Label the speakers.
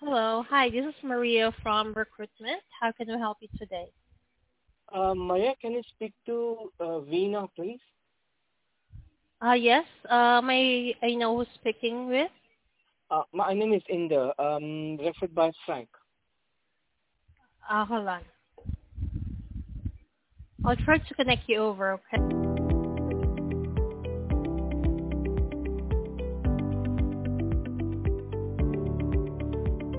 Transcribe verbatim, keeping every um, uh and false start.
Speaker 1: Hello. Hi, this is Maria from Recruitment. How can we help you today?
Speaker 2: Uh, Maya, can you speak to uh, Veena, please?
Speaker 1: Uh, yes, uh, may I know who's speaking with?
Speaker 2: Uh, my name is Inder, um, referred by Frank.
Speaker 1: Uh, hold on. I'll try to connect you over, okay?